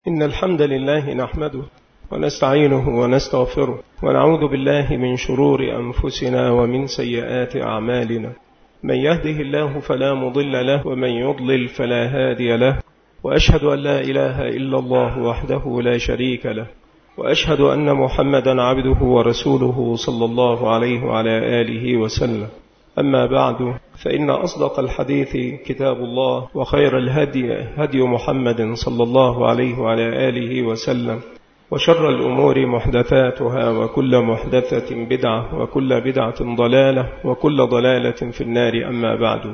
إن الحمد لله نحمده ونستعينه ونستغفره ونعوذ بالله من شرور أنفسنا ومن سيئات أعمالنا. من يهده الله فلا مضل له ومن يضلل فلا هادي له، وأشهد أن لا إله إلا الله وحده لا شريك له، وأشهد أن محمدا عبده ورسوله صلى الله عليه وعلى آله وسلم. أما بعد، فإن أصدق الحديث كتاب الله، وخير الهدي هدي محمد صلى الله عليه وعلى آله وسلم، وشر الأمور محدثاتها، وكل محدثة بدعة، وكل بدعة ضلالة، وكل ضلالة في النار. أما بعد،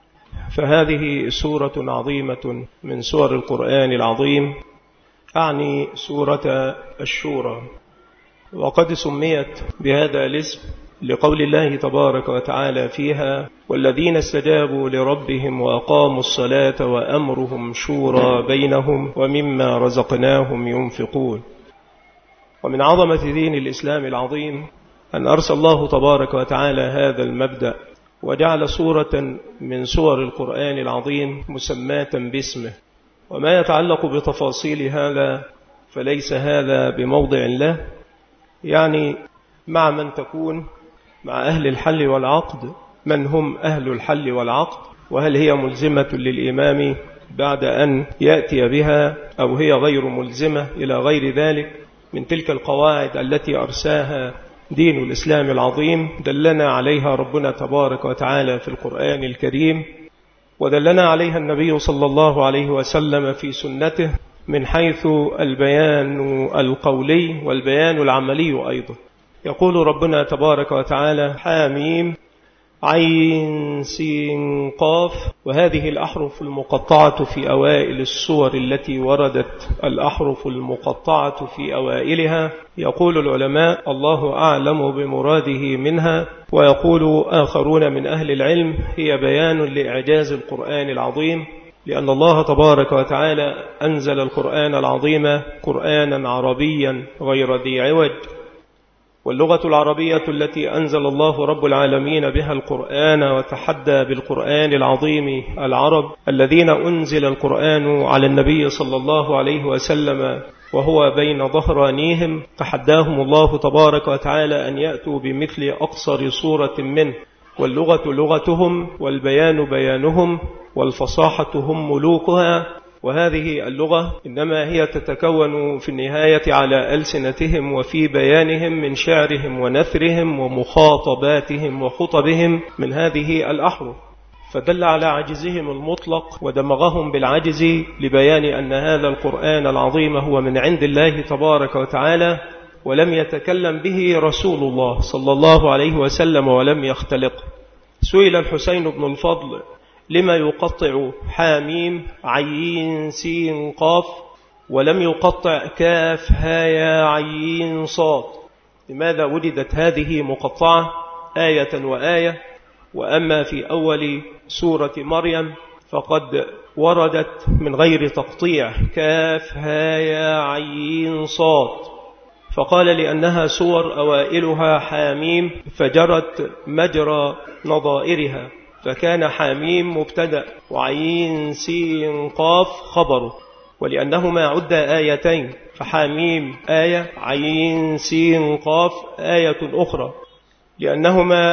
فهذه سورة عظيمة من سور القرآن العظيم، أعني سورة الشورى، وقد سميت بهذا الاسم لقول الله تبارك وتعالى فيها: والذين استجابوا لربهم وأقاموا الصلاة وأمرهم شورى بينهم ومما رزقناهم ينفقون. ومن عظمة دين الإسلام العظيم أن أرسل الله تبارك وتعالى هذا المبدأ وجعل سورة من سور القرآن العظيم مسماة باسمه. وما يتعلق بتفاصيل هذا فليس هذا بموضع له، يعني مع من تكون مع أهل الحل والعقد، من هم أهل الحل والعقد، وهل هي ملزمة للإمام بعد أن يأتي بها أو هي غير ملزمة، إلى غير ذلك من تلك القواعد التي أرساها دين الإسلام العظيم، دلنا عليها ربنا تبارك وتعالى في القرآن الكريم، ودلنا عليها النبي صلى الله عليه وسلم في سنته، من حيث البيان القولي والبيان العملي أيضا. يقول ربنا تبارك وتعالى: حاميم عين سين قاف. وهذه الأحرف المقطعة في أوائل السور التي وردت الأحرف المقطعة في أوائلها، يقول العلماء: الله أعلم بمراده منها. ويقول آخرون من أهل العلم: هي بيان لإعجاز القرآن العظيم، لأن الله تبارك وتعالى أنزل القرآن العظيم قرآنا عربيا غير ذي عوج، واللغة العربية التي أنزل الله رب العالمين بها القرآن وتحدى بالقرآن العظيم العرب الذين أنزل القرآن على النبي صلى الله عليه وسلم وهو بين ظهرانيهم، تحداهم الله تبارك وتعالى أن يأتوا بمثل أقصر صورة منه. واللغة لغتهم، والبيان بيانهم، والفصاحة هم ملوكها. وهذه اللغة إنما هي تتكون في النهاية على ألسنتهم وفي بيانهم من شعرهم ونثرهم ومخاطباتهم وخطبهم من هذه الأحرف، فدل على عجزهم المطلق ودمغهم بالعجز لبيان أن هذا القرآن العظيم هو من عند الله تبارك وتعالى، ولم يتكلم به رسول الله صلى الله عليه وسلم ولم يختلق. سئل الحسين بن الفضل: لما يقطع حاميم عين سين قاف ولم يقطع كاف هايا عين صاد؟ لماذا وجدت هذه مقطعة آية وآية؟ وأما في أول سورة مريم فقد وردت من غير تقطيع كاف هايا عين صاد، فقال لأنها سور أوائلها حاميم فجرت مجرى نظائرها، فكان حاميم مبتدأ وعين سين قاف خبره، ولأنهما عد آيتين، فحاميم آية، عين سين قاف آية أخرى، لأنهما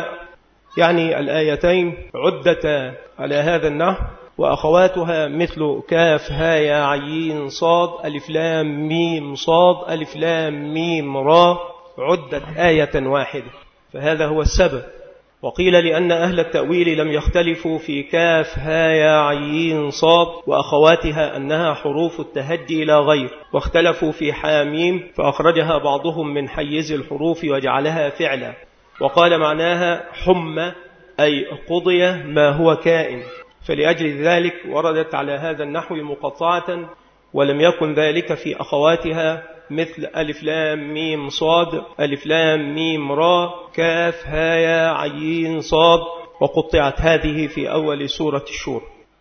يعني الآيتين عدتا على هذا النحو، وأخواتها مثل كاف هايا عين صاد ألف لام ميم صاد ألف لام ميم را، عدت آية واحدة، فهذا هو السبب. وقيل لأن أهل التأويل لم يختلفوا في كاف هايا عين صاد وأخواتها أنها حروف التهجي لا غير، واختلفوا في حاميم فأخرجها بعضهم من حيز الحروف وجعلها فعلا، وقال معناها حمى أي قضي ما هو كائن، فلأجل ذلك وردت على هذا النحو مقطعة، ولم يكن ذلك في أخواتها مثل ألف لام ميم صاد ألف لام ميم را كاف هايا عين صاد، وقطعت هذه في أول سورة الشورى.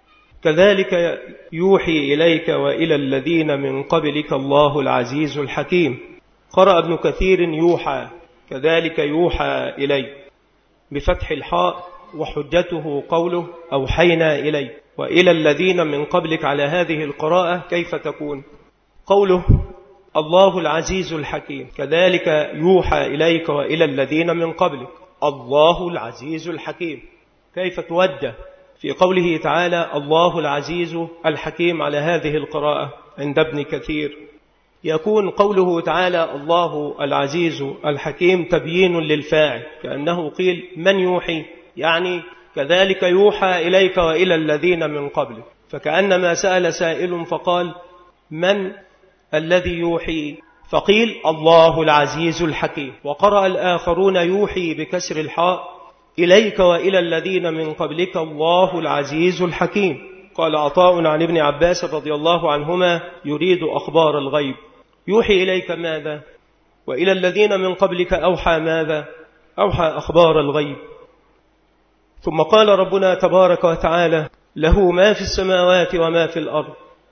كذلك يوحي إليك وإلى الذين من قبلك الله العزيز الحكيم. قرأ ابن كثير يوحى، كذلك يوحى إلي بفتح الحاء، وحجته قوله أوحينا إلي. وإلى الذين من قبلك على هذه القراءة كيف تكون؟ قوله الله العزيز الحكيم كذلك يوحى إليك وإلى الذين من قبلك. الله العزيز الحكيم كيف توجه في قوله تعالى الله العزيز الحكيم على هذه القراءة عند ابن كثير؟ يكون قوله تعالى الله العزيز الحكيم تبيين للفاعل، كأنه قيل من يوحي، يعني كذلك يوحى إليك وإلى الذين من قبلك، فكأنما سأل سائل فقال من الذي يوحي؟ فقيل الله العزيز الحكيم. وقرأ الآخرون يوحي بكسر الحاء إليك وإلى الذين من قبلك الله العزيز الحكيم. قال عطاء عن ابن عباس رضي الله عنهما يريد أخبار الغيب. يوحي إليك ماذا؟ وإلى الذين من قبلك أوحى ماذا؟ أوحى أخبار الغيب. ثم قال ربنا تبارك وتعالى له ما في السماوات وما في الأرض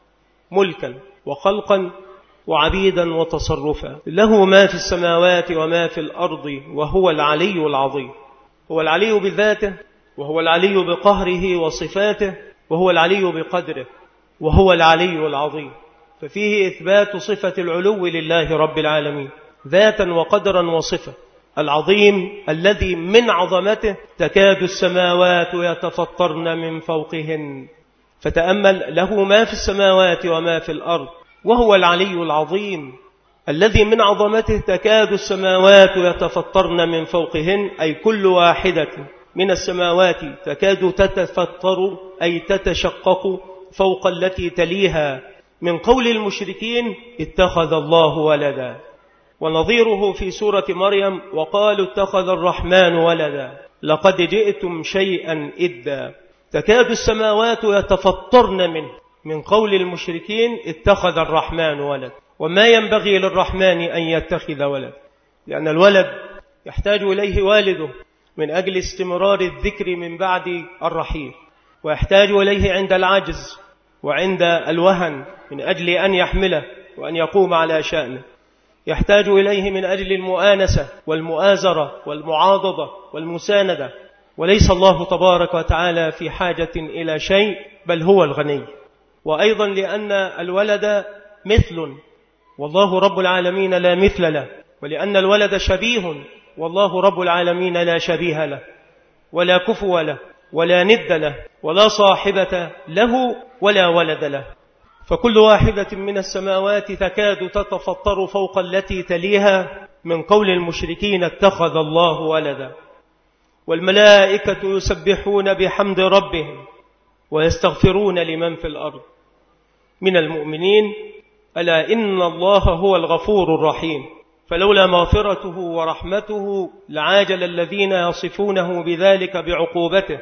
ملكا وخلقا وعبيدا وتصرفا. له ما في السماوات وما في الأرض وهو العلي العظيم. هو العلي بذاته، وهو العلي بقهره وصفاته، وهو العلي بقدره، وهو العلي العظيم. ففيه إثبات صفة العلو لله رب العالمين ذاتا وقدرا وصفة. العظيم الذي من عظمته تكاد السماوات يتفطرن من فوقهن. فتأمل له ما في السماوات وما في الأرض وهو العلي العظيم الذي من عظمته تكاد السماوات يتفطرن من فوقهن، أي كل واحدة من السماوات تكاد تتفطر أي تتشقق فوق التي تليها. من قول المشركين اتخذ الله ولدا، ونظيره في سورة مريم وقالوا اتخذ الرحمن ولدا لقد جئتم شيئا إدا. تكاد السماوات يتفطرن منه من قول المشركين اتخذ الرحمن ولد، وما ينبغي للرحمن أن يتخذ ولد، لأن الولد يحتاج إليه والده من أجل استمرار الذكر من بعد الرحيل، ويحتاج إليه عند العجز وعند الوهن من أجل أن يحمله وأن يقوم على شأنه، يحتاج إليه من أجل المؤانسة والمؤازرة والمعاضدة والمساندة. وليس الله تبارك وتعالى في حاجة إلى شيء، بل هو الغني. وأيضا لأن الولد مثل والله رب العالمين لا مثل له، ولأن الولد شبيه والله رب العالمين لا شبيه له ولا كفو له ولا ند له ولا صاحبة له ولا ولد له. فكل واحدة من السماوات تكاد تتفطر فوق التي تليها من قول المشركين اتخذ الله ولدا. والملائكة يسبحون بحمد ربهم ويستغفرون لمن في الأرض من المؤمنين ألا إن الله هو الغفور الرحيم. فلولا مغفرته ورحمته لعاجل الذين يصفونه بذلك بعقوبته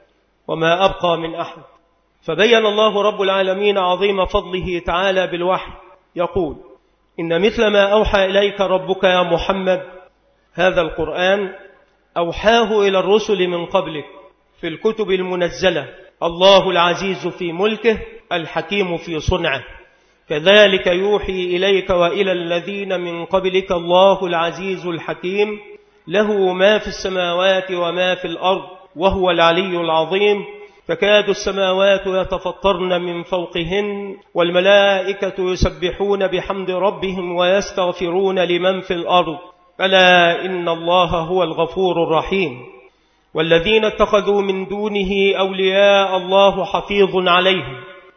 وما أبقى من أحد. فبين الله رب العالمين عظيم فضله تعالى بالوحي، يقول إن مثل ما أوحى إليك ربك يا محمد هذا القرآن أوحاه إلى الرسل من قبلك في الكتب المنزلة. الله العزيز في ملكه الحكيم في صنعه كذلك يوحي إليك وإلى الذين من قبلك الله العزيز الحكيم له ما في السماوات وما في الأرض وهو العلي العظيم. تكاد السماوات يتفطرن من فوقهن والملائكة يسبحون بحمد ربهم ويستغفرون لمن في الأرض ألا إن الله هو الغفور الرحيم. والذين اتخذوا من دونه أولياء الله حفيظ عليهم.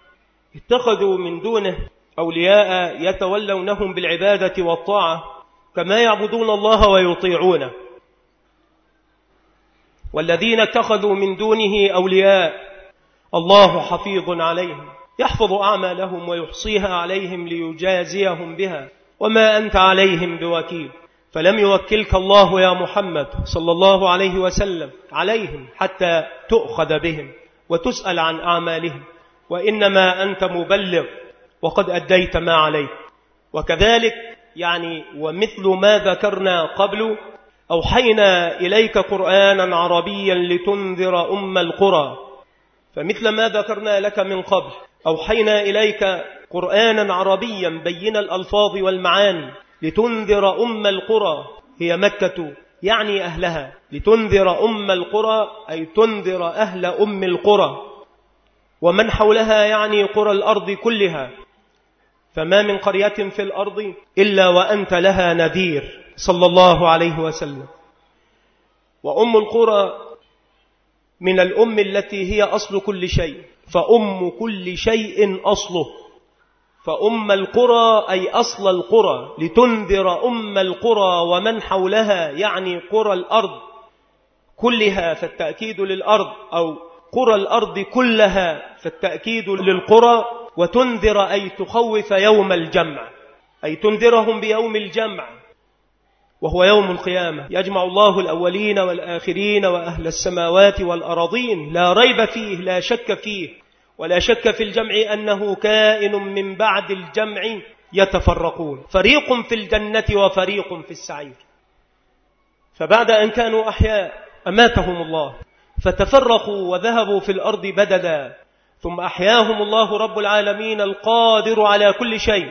اتخذوا من دونه أولياء يتولونهم بالعبادة والطاعة كما يعبدون الله ويطيعونه. والذين اتخذوا من دونه أولياء الله حفيظ عليهم يحفظ أعمالهم ويحصيها عليهم ليجازيهم بها وما أنت عليهم بوكيل. فلم يوكلك الله يا محمد صلى الله عليه وسلم عليهم حتى تؤخذ بهم وتسأل عن أعمالهم، وإنما أنت مبلغ وقد أديت ما عليك. وكذلك يعني ومثل ما ذكرنا قبل أوحينا إليك قرآنا عربيا لتنذر أم القرى. فمثل ما ذكرنا لك من قبل أوحينا إليك قرآنا عربيا بين الألفاظ والمعاني لتنذر أم القرى هي مكة يعني أهلها. لتنذر أم القرى أي تنذر أهل أم القرى ومن حولها يعني قرى الأرض كلها. فما من قرية في الأرض إلا وأنت لها نذير صلى الله عليه وسلم. وأم القرى من الأم التي هي أصل كل شيء، فأم كل شيء أصله، فأم القرى أي أصل القرى، لتنذر أم القرى ومن حولها، يعني قرى الأرض كلها فالتأكيد للأرض، أو قرى الأرض كلها فالتأكيد للقرى. وتنذر أي تخوف يوم الجمع، أي تنذرهم بيوم الجمع وهو يوم القيامة، يجمع الله الأولين والآخرين وأهل السماوات والأراضين، لا ريب فيه، لا شك فيه، ولا شك في الجمع أنه كائن من بعد الجمع يتفرقون، فريق في الجنة وفريق في السعير. فبعد أن كانوا أحياء أماتهم الله فتفرقوا وذهبوا في الأرض بددا، ثم أحياهم الله رب العالمين القادر على كل شيء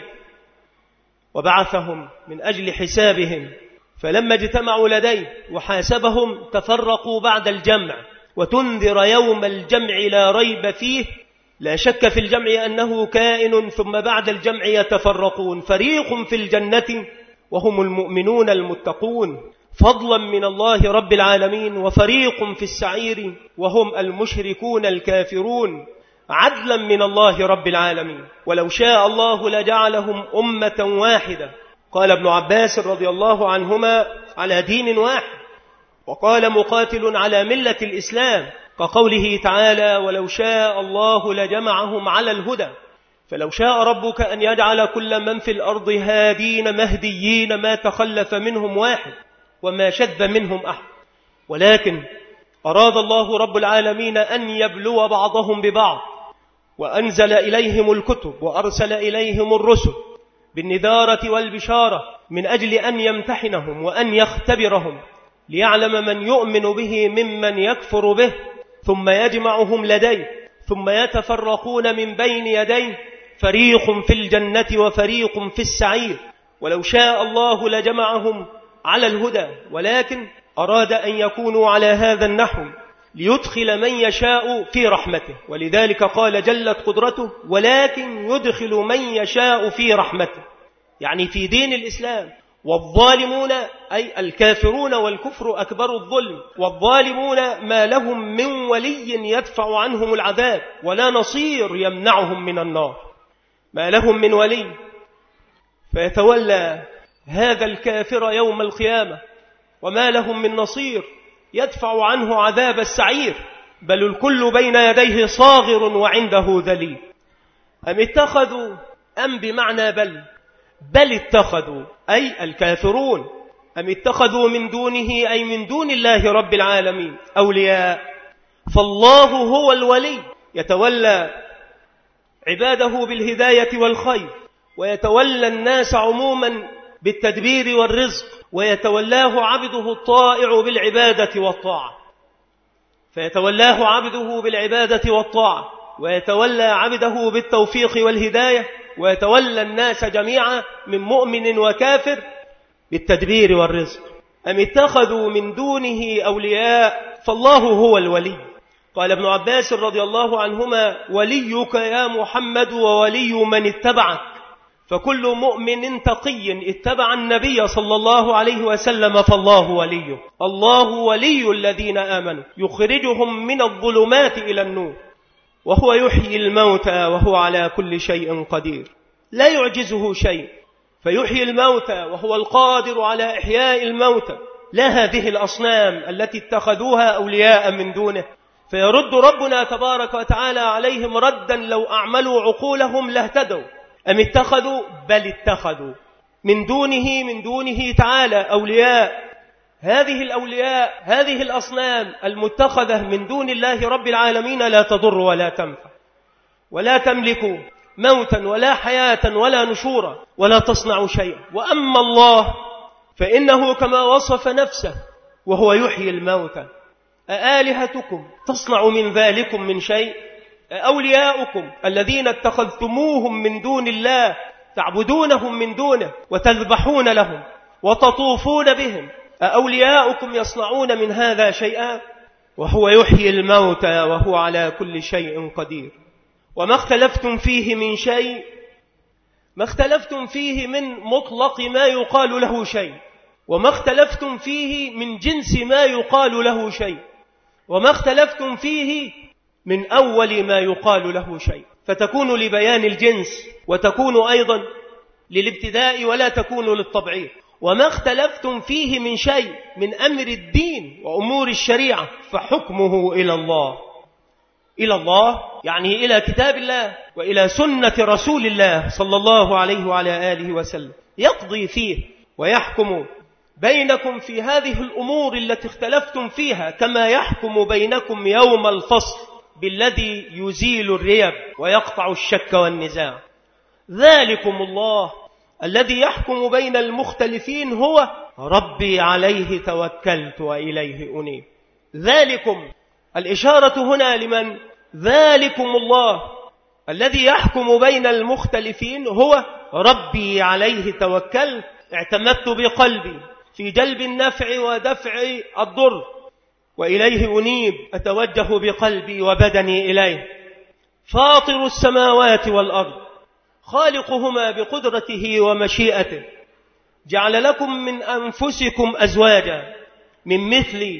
وبعثهم من أجل حسابهم، فلما اجتمعوا لديه وحاسبهم تفرقوا بعد الجمع. وتنذر يوم الجمع لا ريب فيه، لا شك في الجمع أنه كائن، ثم بعد الجمع يتفرقون، فريق في الجنة وهم المؤمنون المتقون فضلا من الله رب العالمين، وفريق في السعير وهم المشركون الكافرون عدلا من الله رب العالمين. ولو شاء الله لجعلهم أمة واحدة، قال ابن عباس رضي الله عنهما على دين واحد، وقال مقاتل على ملة الإسلام، كقوله تعالى ولو شاء الله لجمعهم على الهدى. فلو شاء ربك أن يجعل كل من في الأرض هادين مهديين ما تخلف منهم واحد وما شذ منهم أحد، ولكن أراد الله رب العالمين أن يبلو بعضهم ببعض، وأنزل إليهم الكتب وأرسل إليهم الرسل بالنذارة والبشارة من أجل أن يمتحنهم وأن يختبرهم، ليعلم من يؤمن به ممن يكفر به، ثم يجمعهم لديه، ثم يتفرقون من بين يديه، فريق في الجنة وفريق في السعير. ولو شاء الله لجمعهم على الهدى، ولكن أراد أن يكونوا على هذا النحو ليدخل من يشاء في رحمته، ولذلك قال جلت قدرته ولكن يدخل من يشاء في رحمته، يعني في دين الإسلام. والظالمون أي الكافرون، والكفر أكبر الظلم، والظالمون ما لهم من ولي يدفع عنهم العذاب ولا نصير يمنعهم من النار، ما لهم من ولي، فيتولى هذا الكافر يوم القيامة وما لهم من نصير يدفع عنه عذاب السعير، بل الكل بين يديه صاغر وعنده ذليل. أم اتخذوا، أم بمعنى بل اتخذوا أي الكافرون، أم اتخذوا من دونه أي من دون الله رب العالمين أولياء، فالله هو الولي، يتولى عباده بالهداية والخير، ويتولى الناس عموما بالتدبير والرزق، ويتولاه عبده الطائع بالعبادة والطاعة، فيتولاه عبده بالعبادة والطاعة، ويتولى عبده بالتوفيق والهداية، ويتولى الناس جميعا من مؤمن وكافر بالتدبير والرزق. أم اتخذوا من دونه أولياء فالله هو الولي. قال ابن عباس رضي الله عنهما وليك يا محمد وولي من اتبعك، فكل مؤمن تقي اتبع النبي صلى الله عليه وسلم فالله وليه. الله ولي الذين آمنوا يخرجهم من الظلمات إلى النور، وهو يحيي الموتى وهو على كل شيء قدير، لا يعجزه شيء، فيحيي الموتى وهو القادر على إحياء الموتى، لا هذه الأصنام التي اتخذوها أولياء من دونه. فيرد ربنا تبارك وتعالى عليهم ردا لو أعملوا عقولهم لاهتدوا. أم اتخذوا، بل اتخذوا من دونه تعالى أولياء. هذه الأولياء، هذه الأصنام المتخذة من دون الله رب العالمين لا تضر ولا تنفع، ولا تملك موتا ولا حياة ولا نشورا، ولا تصنع شيئا. وأما الله فإنه كما وصف نفسه وهو يحيي الموتى. أآلهتكم تصنع من ذلكم من شيء؟ أولياؤكم الذين اتخذتموهم من دون الله تعبدونهم من دونه وتذبحون لهم وتطوفون بهم، أولياؤكم يصنعون من هذا شيئا؟ وهو يحيي الموتى وهو على كل شيء قدير. وما اختلفتم فيه من شيء ما اختلفتم فيه من مطلق ما يقال له شيء، وما اختلفتم فيه من جنس ما يقال له شيء، وما اختلفتم فيه من أول ما يقال له شيء، فتكون لبيان الجنس وتكون أيضا للابتداء ولا تكون للتبعيض. وما اختلفتم فيه من شيء من أمر الدين وأمور الشريعة فحكمه إلى الله. إلى الله يعني إلى كتاب الله وإلى سنة رسول الله صلى الله عليه وعلى آله وسلم، يقضي فيه ويحكم بينكم في هذه الأمور التي اختلفتم فيها، كما يحكم بينكم يوم الفصل بالذي يزيل الريب ويقطع الشك والنزاع. ذلكم الله الذي يحكم بين المختلفين هو ربي عليه توكلت وإليه أنيب. ذلكم الإشارة هنا لمن؟ ذلكم الله الذي يحكم بين المختلفين هو ربي عليه توكلت، اعتمدت بقلبي في جلب النفع ودفع الضر، وإليه أنيب، أتوجه بقلبي وبدني إليه. فاطر السماوات والأرض خالقهما بقدرته ومشيئته، جعل لكم من أنفسكم أزواجا من مثل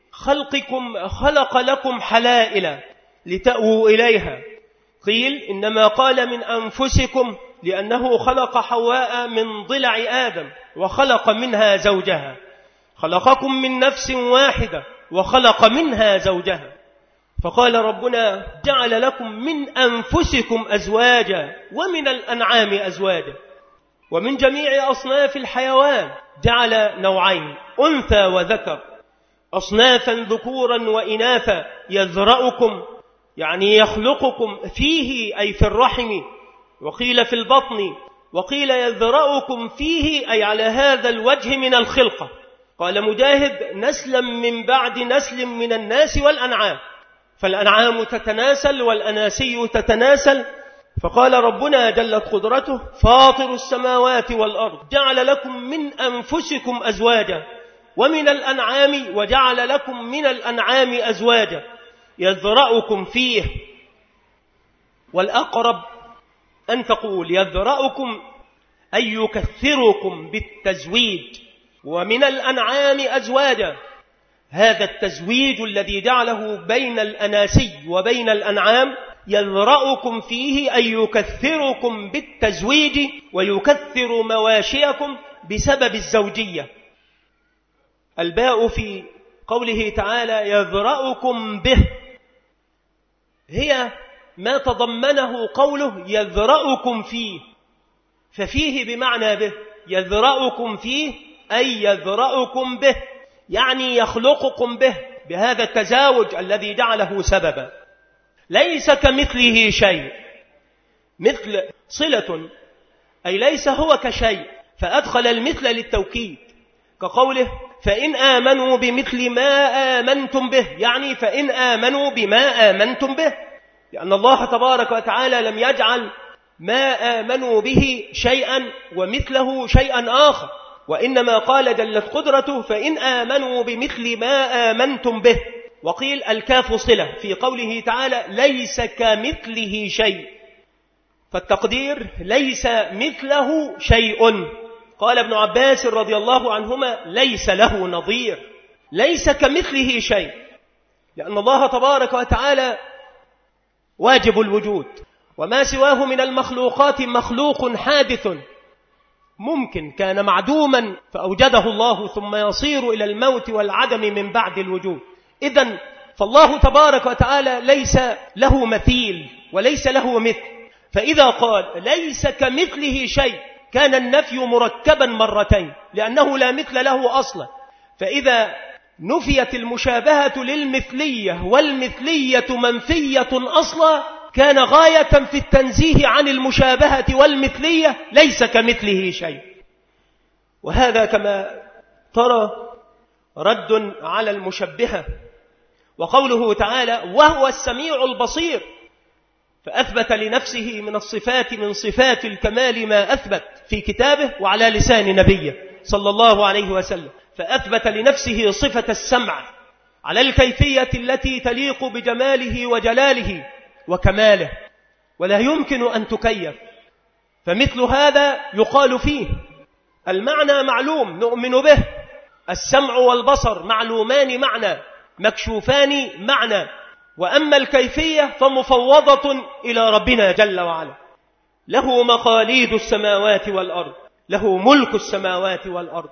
خلقكم، خلق لكم حلائل لتأووا إليها. قيل إنما قال من أنفسكم لأنه خلق حواء من ضلع آدم وخلق منها زوجها، خلقكم من نفس واحدة وخلق منها زوجها. فقال ربنا جعل لكم من أنفسكم أزواجا ومن الأنعام أزواجا، ومن جميع أصناف الحيوان جعل نوعين أنثى وذكر، أصنافا ذكورا وإناثا، يذرأكم يعني يخلقكم فيه أي في الرحم، وقيل في البطن، وقيل يذرأكم فيه أي على هذا الوجه من الخلقة. قال مجاهد نسلا من بعد نسل من الناس والأنعام، فالأنعام تتناسل والأناسي تتناسل. فقال ربنا جلت قدرته فاطر السماوات والأرض جعل لكم من أنفسكم أزواجا ومن الأنعام، وجعل لكم من الأنعام أزواجا يذرأكم فيه. والأقرب أن تقول يذرأكم أي يكثركم بالتزويج، ومن الأنعام أزواجا، هذا التزويج الذي جعله بين الأناسي وبين الأنعام يذرأكم فيه أي يكثركم بالتزويج ويكثر مواشيكم بسبب الزوجية. الباء في قوله تعالى يذرأكم به هي ما تضمنه قوله يذرأكم فيه، ففيه بمعنى به، يذرأكم فيه أي يذرأكم به يعني يخلقكم به، بهذا التزاوج الذي جعله سببا. ليس كمثله شيء، مثل صلة أي ليس هو كشيء، فأدخل المثل للتوكيد، كقوله فإن آمنوا بمثل ما آمنتم به، يعني فإن آمنوا بما آمنتم به، لأن الله تبارك وتعالى لم يجعل ما آمنوا به شيئا ومثله شيئا آخر، وإنما قال جلت قدرته فإن آمنوا بمثل ما آمنتم به. وقيل الكاف صلة في قوله تعالى ليس كمثله شيء، فالتقدير ليس مثله شيء. قال ابن عباس رضي الله عنهما ليس له نظير، ليس كمثله شيء، لأن الله تبارك وتعالى واجب الوجود، وما سواه من المخلوقات مخلوق حادث ممكن كان معدوما فأوجده الله ثم يصير إلى الموت والعدم من بعد الوجود. إذن فالله تبارك وتعالى ليس له مثيل وليس له مثل، فإذا قال ليس كمثله شيء كان النفي مركبا مرتين لأنه لا مثل له أصلا. فإذا نفيت المشابهة للمثلية والمثلية منفية أصلا كان غاية في التنزيه عن المشابهة والمثلية ليس كمثله شيء. وهذا كما ترى رد على المشبهة. وقوله تعالى وهو السميع البصير، فأثبت لنفسه من الصفات من صفات الكمال ما أثبت في كتابه وعلى لسان نبيه صلى الله عليه وسلم، فأثبت لنفسه صفة السمع على الكيفية التي تليق بجماله وجلاله وكماله، ولا يمكن أن تكيف. فمثل هذا يقال فيه المعنى معلوم نؤمن به، السمع والبصر معلومان معنى مكشوفان معنى، وأما الكيفية فمفوضة إلى ربنا جل وعلا. له مقاليد السماوات والأرض، له ملك السماوات والأرض،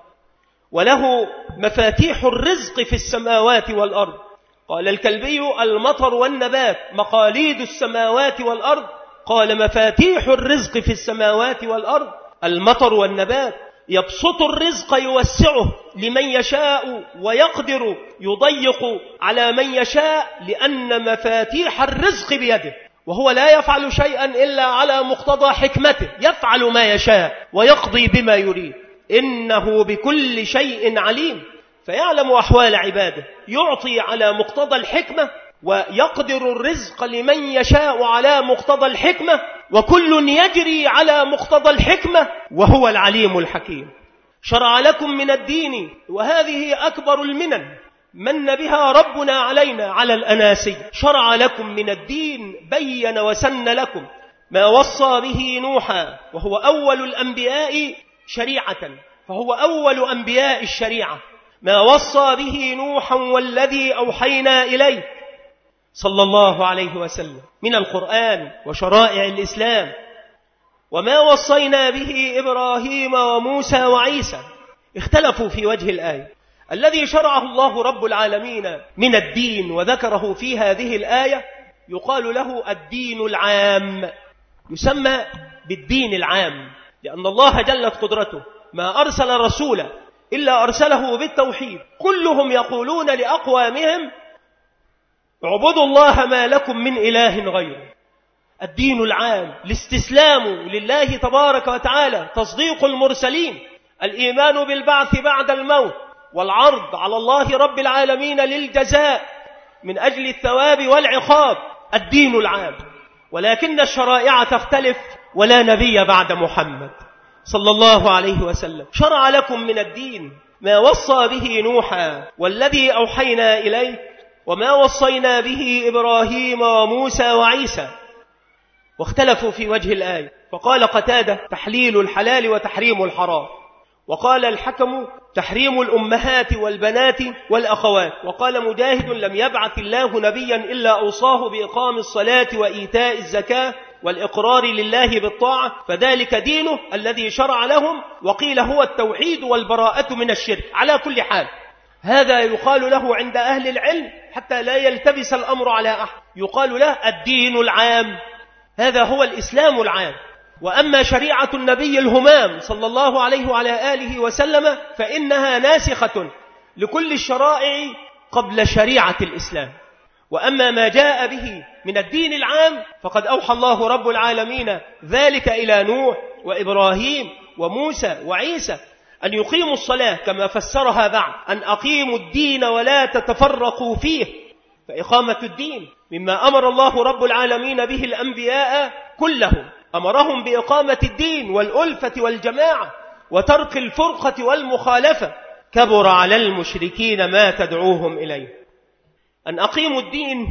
وله مفاتيح الرزق في السماوات والأرض. قال الكلبي المطر والنبات مقاليد السماوات والأرض، قال مفاتيح الرزق في السماوات والأرض المطر والنبات. يبسط الرزق يوسعه لمن يشاء ويقدر يضيق على من يشاء، لأن مفاتيح الرزق بيده، وهو لا يفعل شيئا إلا على مقتضى حكمته، يفعل ما يشاء ويقضي بما يريد، إنه بكل شيء عليم. فيعلم أحوال عباده، يعطي على مقتضى الحكمة ويقدر الرزق لمن يشاء على مقتضى الحكمة، وكل يجري على مقتضى الحكمة، وهو العليم الحكيم. شرع لكم من الدين، وهذه أكبر المنن من بها ربنا علينا على الأناسي. شرع لكم من الدين، بين وسن لكم ما وصى به نوحا، وهو أول الأنبياء شريعة، فهو أول أنبياء الشريعة. ما وصى به نوحا والذي أوحينا إليه صلى الله عليه وسلم من القرآن وشرائع الإسلام، وما وصينا به إبراهيم وموسى وعيسى. اختلفوا في وجه الآية. الذي شرعه الله رب العالمين من الدين وذكره في هذه الآية يقال له الدين العام، يسمى بالدين العام، لأن الله جلت قدرته ما أرسل رسولا إلا أرسله بالتوحيد. كلهم يقولون لأقوامهم اعبدوا الله ما لكم من إله غيره. الدين العام الاستسلام لله تبارك وتعالى، تصديق المرسلين، الإيمان بالبعث بعد الموت، والعرض على الله رب العالمين للجزاء من أجل الثواب والعقاب. الدين العام. ولكن الشرائع تختلف، ولا نبي بعد محمد صلى الله عليه وسلم. شرع لكم من الدين ما وصى به نوحا والذي أوحينا إليه، وما وصينا به إبراهيم وموسى وعيسى. واختلفوا في وجه الآية، فقال قتادة تحليل الحلال وتحريم الحرام، وقال الحكم تحريم الأمهات والبنات والأخوات، وقال مجاهد لم يبعث الله نبيا إلا أوصاه بإقام الصلاة وإيتاء الزكاة والإقرار لله بالطاعة، فذلك دينه الذي شرع لهم. وقيل هو التوحيد والبراءة من الشرك. على كل حال هذا يقال له عند أهل العلم حتى لا يلتبس الأمر على أحد، يقال له الدين العام، هذا هو الإسلام العام. وأما شريعة النبي الهمام صلى الله عليه وعلى آله وسلم فإنها ناسخة لكل الشرائع قبل شريعة الإسلام. وأما ما جاء به من الدين العام فقد أوحى الله رب العالمين ذلك إلى نوح وإبراهيم وموسى وعيسى، أن يقيموا الصلاة كما فسرها بعد، أن أقيموا الدين ولا تتفرقوا فيه. فإقامة الدين مما أمر الله رب العالمين به الأنبياء كلهم، أمرهم بإقامة الدين والألفة والجماعة وترك الفرقة والمخالفة. كبر على المشركين ما تدعوهم إليه. أن أقيموا الدين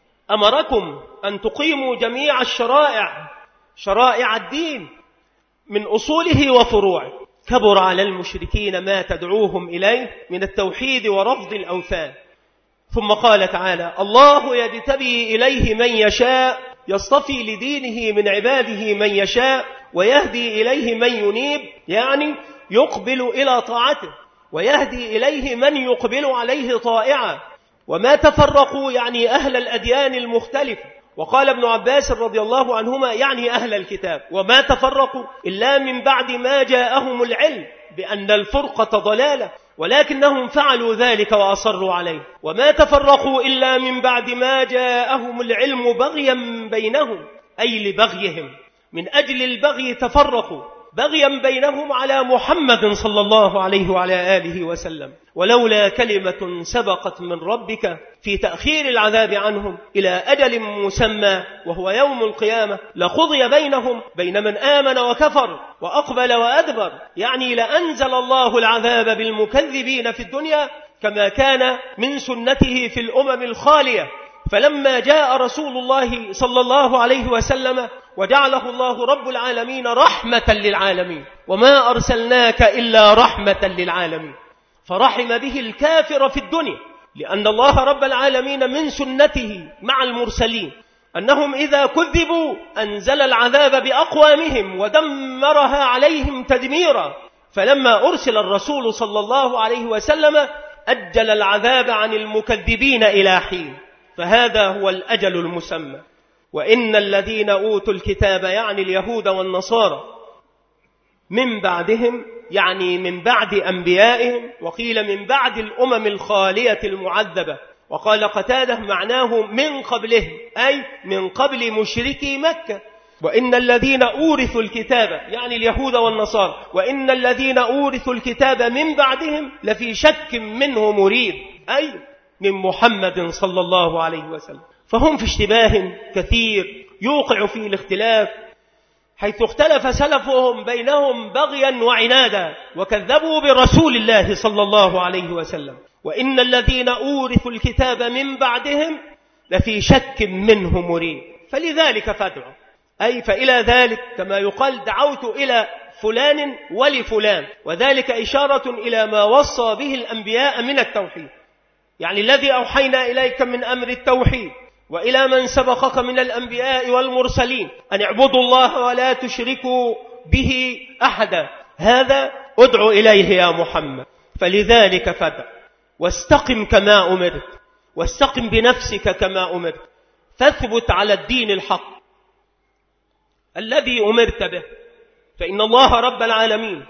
أمركم أن تقيموا جميع الشرائع، شرائع الدين من أصوله وفروعه. كبر على المشركين ما تدعوهم إليه من التوحيد ورفض الأوثان. ثم قال تعالى الله يجتبي إليه من يشاء، يصطفي لدينه من عباده من يشاء ويهدي إليه من ينيب، يعني يقبل إلى طاعته، ويهدي إليه من يقبل عليه طائعا. وما تفرقوا يعني أهل الأديان المختلفة. وقال ابن عباس رضي الله عنهما يعني أهل الكتاب، وما تفرقوا إلا من بعد ما جاءهم العلم بأن الفرقة ضلالة، ولكنهم فعلوا ذلك وأصروا عليه. وما تفرقوا إلا من بعد ما جاءهم العلم بغيا بينهم، أي لبغيهم، من أجل البغي تفرقوا، بغيا بينهم على محمد صلى الله عليه وعلى آله وسلم. ولولا كلمة سبقت من ربك في تأخير العذاب عنهم إلى أجل مسمى وهو يوم القيامة لقضي بينهم، بين من آمن وكفر وأقبل وأدبر، يعني لأنزل الله العذاب بالمكذبين في الدنيا كما كان من سنته في الأمم الخالية، فلما جاء رسول الله صلى الله عليه وسلم وجعله الله رب العالمين رحمة للعالمين، وما أرسلناك إلا رحمة للعالمين، فرحم به الكافر في الدنيا، لأن الله رب العالمين من سنته مع المرسلين أنهم إذا كذبوا أنزل العذاب بأقوامهم ودمرها عليهم تدميرا. فلما أرسل الرسول صلى الله عليه وسلم أجل العذاب عن المكذبين إلى حين، فهذا هو الأجل المسمى. وإن الذين أوتوا الكتاب يعني اليهود والنصارى من بعدهم يعني من بعد أنبيائهم، وقيل من بعد الأمم الخالية المعذبة، وقال قتادة معناه من قبلهم أي من قبل مشركي مكة. وإن الذين أورثوا الكتاب يعني اليهود والنصارى، وإن الذين أورثوا الكتاب من بعدهم لفي شك منه مريب أي من محمد صلى الله عليه وسلم. فهم في اشتباه كثير يوقع فيه الاختلاف، حيث اختلف سلفهم بينهم بغيا وعنادا وكذبوا برسول الله صلى الله عليه وسلم. وإن الذين أورثوا الكتاب من بعدهم لفي شك منه مريب، فلذلك فادعوا أي فإلى ذلك كما يقال دعوت إلى فلان ولفلان، وذلك إشارة إلى ما وصى به الأنبياء من التوحيد، يعني الذي أوحينا إليك من أمر التوحيد، وإلى من سبقك من الأنبياء والمرسلين أن اعبدوا الله ولا تشركوا به أحدا، هذا ادعو إليه يا محمد. فلذلك فادع واستقم كما أمرت، واستقم بنفسك كما أمرت، فاثبت على الدين الحق الذي أمرت به، فإن الله رب العالمين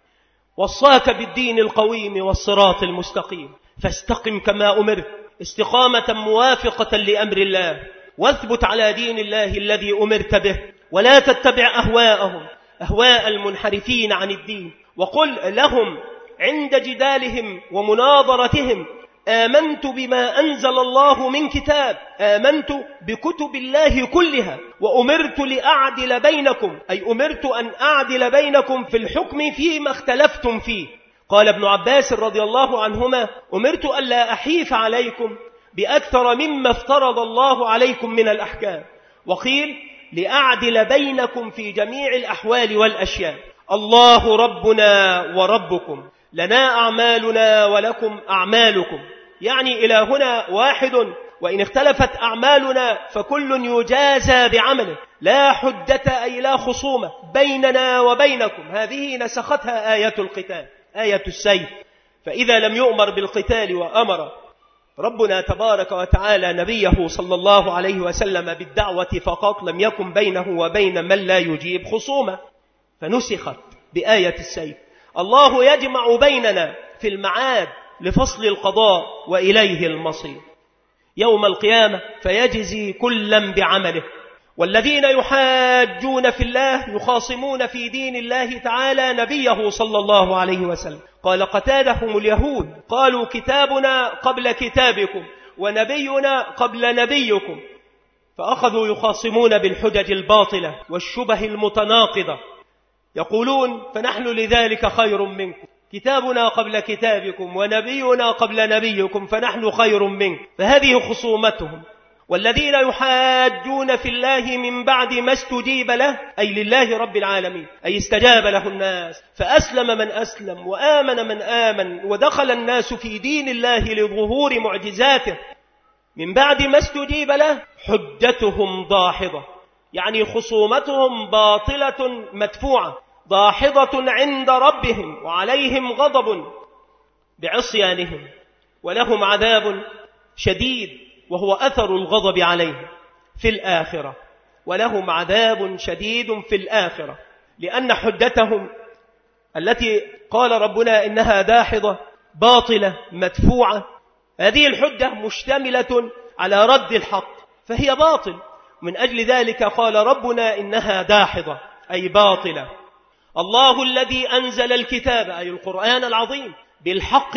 وصاك بالدين القويم والصراط المستقيم، فاستقم كما أمرت استقامة موافقة لأمر الله، واثبت على دين الله الذي أمرت به، ولا تتبع أهواءهم أهواء المنحرفين عن الدين. وقل لهم عند جدالهم ومناظرتهم آمنت بما أنزل الله من كتاب، آمنت بكتب الله كلها، وأمرت لأعدل بينكم أي أمرت أن أعدل بينكم في الحكم فيما اختلفتم فيه. قال ابن عباس رضي الله عنهما أمرت ألا أحيف عليكم بأكثر مما افترض الله عليكم من الأحكام، وقيل لأعدل بينكم في جميع الأحوال والأشياء. الله ربنا وربكم، لنا أعمالنا ولكم أعمالكم، يعني إلى هنا واحد، وإن اختلفت أعمالنا فكل يجازى بعمله، لا حجة أي لا خصومة بيننا وبينكم. هذه نسختها آية القتال، آية السيف. فإذا لم يؤمر بالقتال وأمر ربنا تبارك وتعالى نبيه صلى الله عليه وسلم بالدعوة فقط، لم يكن بينه وبين من لا يجيب خصومة، فنسخت بآية السيف. الله يجمع بيننا في المعاد لفصل القضاء وإليه المصير يوم القيامة، فيجزي كلا بعمله. والذين يحاجون في الله يخاصمون في دين الله تعالى نبيه صلى الله عليه وسلم. قال قتادة هم اليهود، قالوا كتابنا قبل كتابكم ونبينا قبل نبيكم، فأخذوا يخاصمون بالحجج الباطلة والشبه المتناقضة، يقولون فنحن لذلك خير منكم، كتابنا قبل كتابكم ونبينا قبل نبيكم فنحن خير منكم، فهذه خصومتهم. والذين يحاجون في الله من بعد ما استجيب له أي لله رب العالمين، أي استجاب له الناس فأسلم من أسلم وآمن من آمن، ودخل الناس في دين الله لظهور معجزاته، من بعد ما استجيب له حجتهم داحضة، يعني خصومتهم باطلة مدفوعة داحضة عند ربهم، وعليهم غضب بعصيانهم، ولهم عذاب شديد وهو أثر الغضب عليهم في الآخرة، ولهم عذاب شديد في الآخرة، لأن حجتهم التي قال ربنا إنها داحضة باطلة مدفوعة، هذه الحجة مشتملة على رد الحق فهي باطل، من أجل ذلك قال ربنا إنها داحضة أي باطلة. الله الذي أنزل الكتاب أي القرآن العظيم بالحق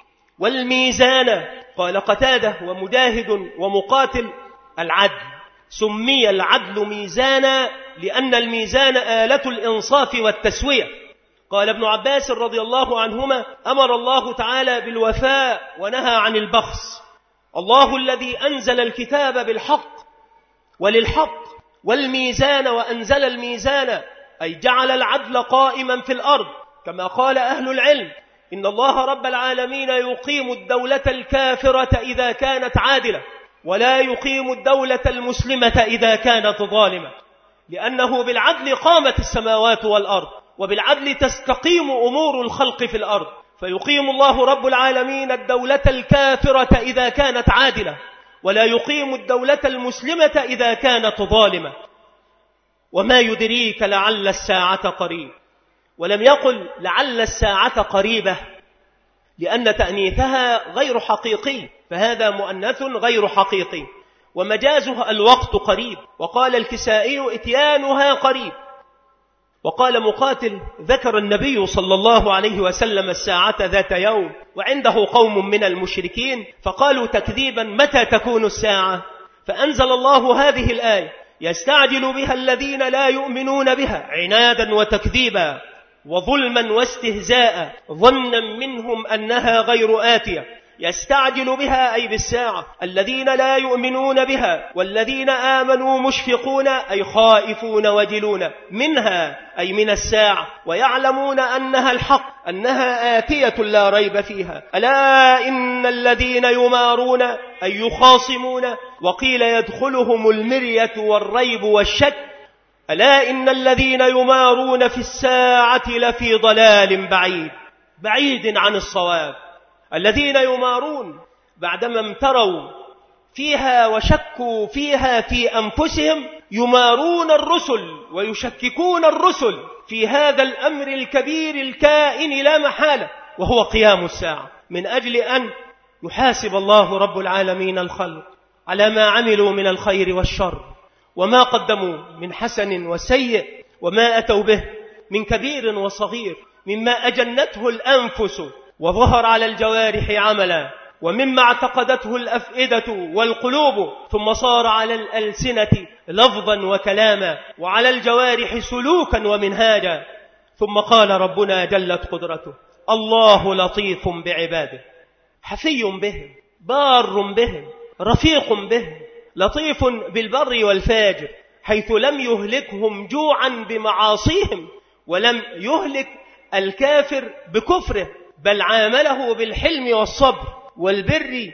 والميزان، قال قتادة ومجاهد ومقاتل العدل، سمي العدل ميزانا لأن الميزان آلة الإنصاف والتسوية. قال ابن عباس رضي الله عنهما أمر الله تعالى بالوفاء ونهى عن البخس. الله الذي أنزل الكتاب بالحق وللحق والميزان وأنزل الميزان، أي جعل العدل قائما في الأرض، كما قال أهل العلم إن الله رب العالمين يقيم الدولة الكافرة إذا كانت عادلة، ولا يقيم الدولة المسلمة إذا كانت ظالمة، لأنه بالعدل قامت السماوات والأرض، وبالعدل تستقيم أمور الخلق في الأرض. فيقيم الله رب العالمين الدولة الكافرة إذا كانت عادلة، ولا يقيم الدولة المسلمة إذا كانت ظالمة. وما يدريك لعل الساعة قريب، ولم يقل لعل الساعة قريبة لأن تأنيثها غير حقيقي، فهذا مؤنث غير حقيقي، ومجازها الوقت قريب. وقال الكسائي إتيانها قريب. وقال مقاتل ذكر النبي صلى الله عليه وسلم الساعة ذات يوم وعنده قوم من المشركين فقالوا تكذيبا متى تكون الساعة؟ فأنزل الله هذه الآية يستعجل بها الذين لا يؤمنون بها عنادا وتكذيبا وظلما واستهزاء ظنا منهم أنها غير آتية. يستعجل بها أي بالساعة الذين لا يؤمنون بها، والذين آمنوا مشفقون أي خائفون وجلون منها أي من الساعة، ويعلمون أنها الحق أنها آتية لا ريب فيها. ألا إن الذين يمارون أي يخاصمون، وقيل يدخلهم المرية والريب والشك. ألا إن الذين يمارون في الساعة لفي ضلال بعيد عن الصواب. الذين يمارون بعدما امتروا فيها وشكوا فيها في أنفسهم يمارون الرسل ويشككون الرسل في هذا الأمر الكبير الكائن لا محالة، وهو قيام الساعة، من أجل أن يحاسب الله رب العالمين الخلق على ما عملوا من الخير والشر، وما قدموا من حسن وسيء، وما أتوا به من كبير وصغير، مما أجنته الأنفس وظهر على الجوارح عملا، ومما اعتقدته الأفئدة والقلوب، ثم صار على الألسنة لفظا وكلاما، وعلى الجوارح سلوكا ومنهاجا. ثم قال ربنا جلت قدرته الله لطيف بعباده حفي بهم بار بهم رفيق بهم، لطيف بالبر والفاجر، حيث لم يهلكهم جوعا بمعاصيهم، ولم يهلك الكافر بكفره، بل عامله بالحلم والصبر والبر.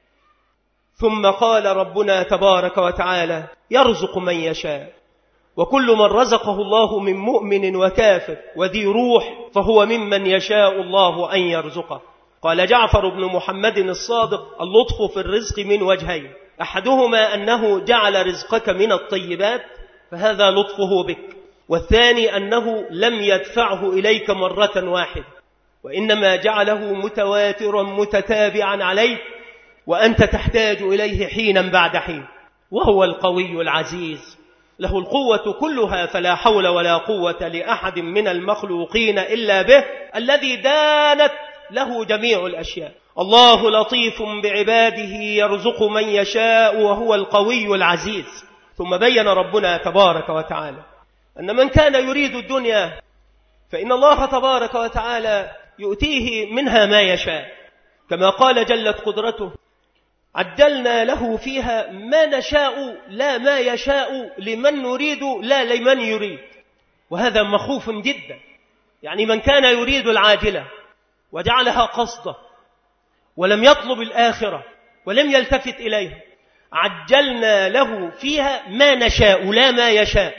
ثم قال ربنا تبارك وتعالى يرزق من يشاء، وكل من رزقه الله من مؤمن وكافر وذي روح فهو ممن يشاء الله أن يرزقه. قال جعفر بن محمد الصادق اللطف في الرزق من وجهين، أحدهما أنه جعل رزقك من الطيبات فهذا لطفه بك، والثاني أنه لم يدفعه إليك مرة واحدة، وإنما جعله متواترا متتابعا عليك، وأنت تحتاج إليه حينا بعد حين. وهو القوي العزيز له القوة كلها، فلا حول ولا قوة لأحد من المخلوقين إلا به الذي دانت له جميع الأشياء. الله لطيف بعباده يرزق من يشاء وهو القوي العزيز. ثم بين ربنا تبارك وتعالى أن من كان يريد الدنيا فإن الله تبارك وتعالى يؤتيه منها ما يشاء، كما قال جلت قدرته عجلنا له فيها ما نشاء لا ما يشاء لمن نريد لا لمن يريد. وهذا مخوف جدا، يعني من كان يريد العاجلة وجعلها قصده ولم يطلب الآخرة ولم يلتفت إليها، عجلنا له فيها ما نشاء لا ما يشاء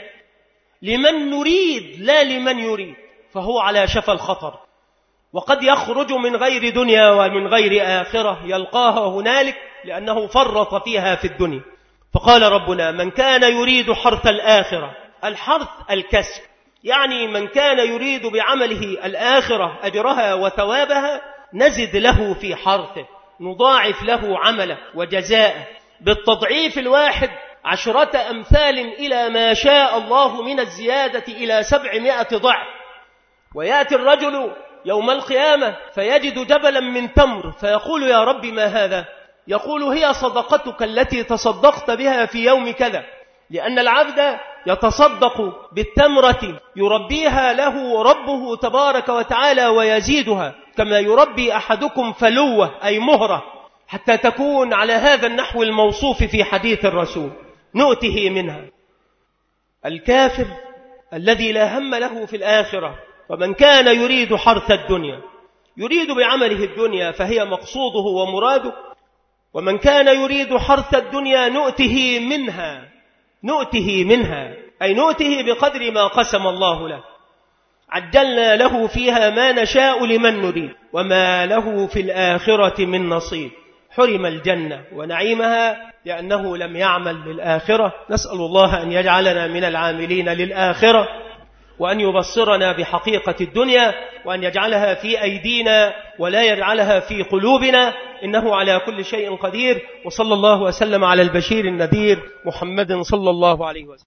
لمن نريد لا لمن يريد، فهو على شفا الخطر، وقد يخرج من غير دنيا ومن غير آخرة يلقاها هنالك لأنه فرط فيها في الدنيا. فقال ربنا من كان يريد حرث الآخرة، الحرث الكسب، يعني من كان يريد بعمله الآخرة أجرها وثوابها نزد له في حرثه، نضاعف له عمله وجزاءه بالتضعيف الواحد 10 أمثال إلى ما شاء الله من الزيادة إلى 700 ضعف. ويأتي الرجل يوم القيامة فيجد جبلا من تمر فيقول يا رب ما هذا؟ يقول هي صدقتك التي تصدقت بها في يوم كذا، لأن العبد يتصدق بالتمرة يربيها له ربه تبارك وتعالى ويزيدها، كما يربي أحدكم فلوة أي مهرة حتى تكون على هذا النحو الموصوف في حديث الرسول، نؤته منها. الكافر الذي لا هم له في الآخرة، ومن كان يريد حرث الدنيا، يريد بعمله الدنيا فهي مقصوده ومراده، ومن كان يريد حرث الدنيا نؤته منها أي نؤته بقدر ما قسم الله له، عجلنا له فيها ما نشاء لمن نريد وما له في الآخرة من نصيب، حرم الجنة ونعيمها لأنه لم يعمل للآخرة. نسأل الله أن يجعلنا من العاملين للآخرة، وأن يبصرنا بحقيقة الدنيا، وأن يجعلها في أيدينا ولا يجعلها في قلوبنا، إنه على كل شيء قدير. وصلى الله وسلم على البشير النذير محمد صلى الله عليه وسلم.